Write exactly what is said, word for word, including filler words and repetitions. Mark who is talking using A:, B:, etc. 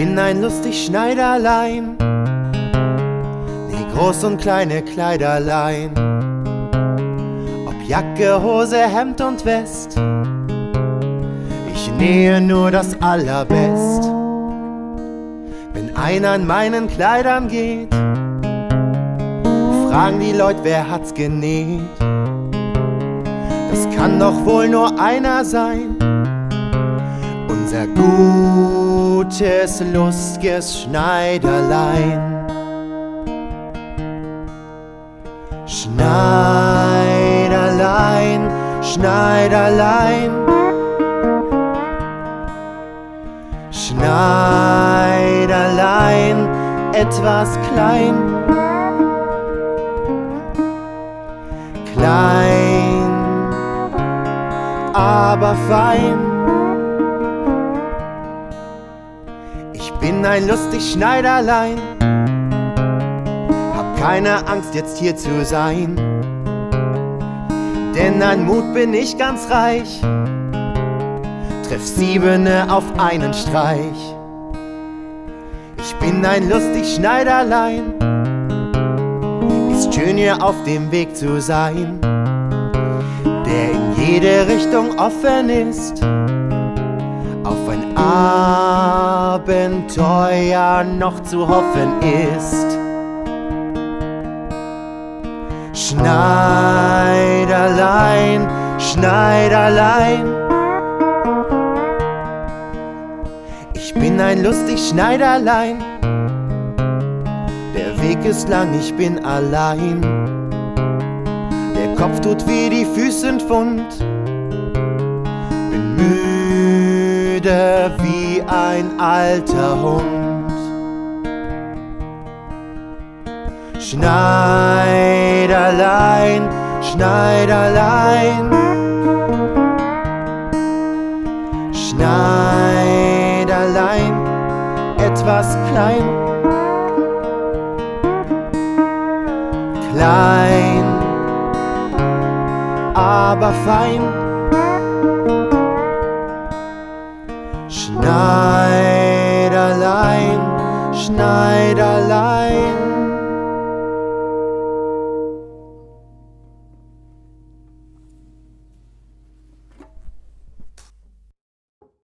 A: bin ein lustig Schneiderlein, näh groß und kleine Kleiderlein. Ob Jacke, Hose, Hemd und West, ich nähe nur das Allerbest. Wenn einer an meinen Kleidern geht, fragen die Leute, wer hat's genäht. Das kann doch wohl nur einer sein, unser gutes, lustiges Schneiderlein. Schneiderlein, Schneiderlein, Schneiderlein, etwas klein, klein, aber fein. Ich bin ein lustig Schneiderlein, hab keine Angst jetzt hier zu sein, denn an Mut bin ich ganz reich, treff Siebene auf einen Streich. Ich bin ein lustig Schneiderlein, ist schön hier auf dem Weg zu sein, der in jede Richtung offen ist, auf ein Abenteuer noch zu hoffen ist. Schneiderlein, Schneiderlein, ich bin ein lustig Schneiderlein, der Weg ist lang, ich bin allein, der Kopf tut weh, die Füße sind wund, bin müde wie ein alter Hund. Schneiderlein, Schneiderlein, Schneiderlein, etwas klein, klein, aber fein. Schneiderlein, Schneiderlein,